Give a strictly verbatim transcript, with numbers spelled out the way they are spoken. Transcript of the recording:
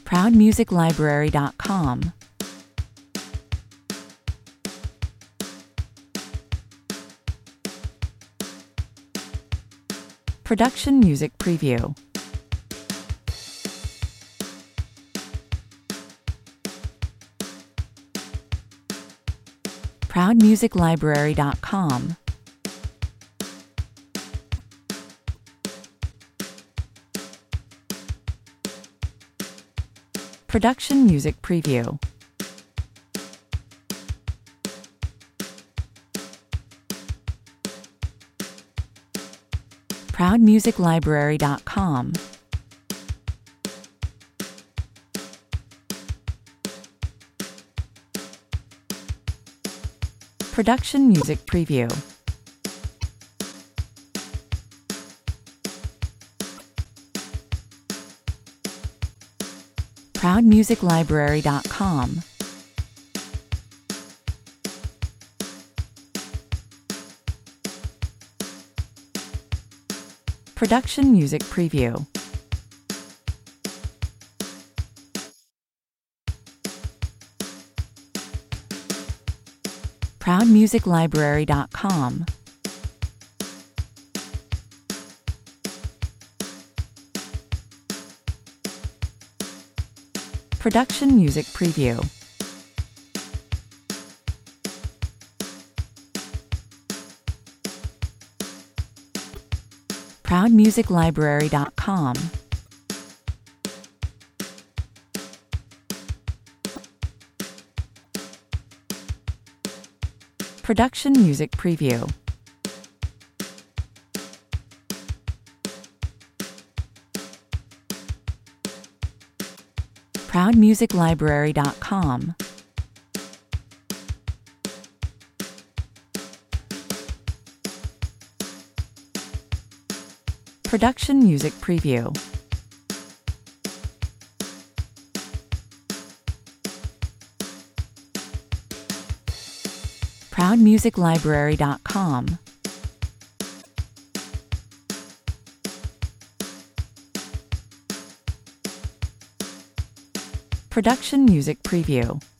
proud music library dot com, Production Music Preview. proud music library dot com, Production Music Preview. proud music library dot com, Production Music Preview. proud music library dot com, Production Music Preview. proud music library dot com, Production Music Preview. proud music library dot com, Production Music Preview. proud music library dot com, Production Music Preview. proud music library dot com, Production Music Preview.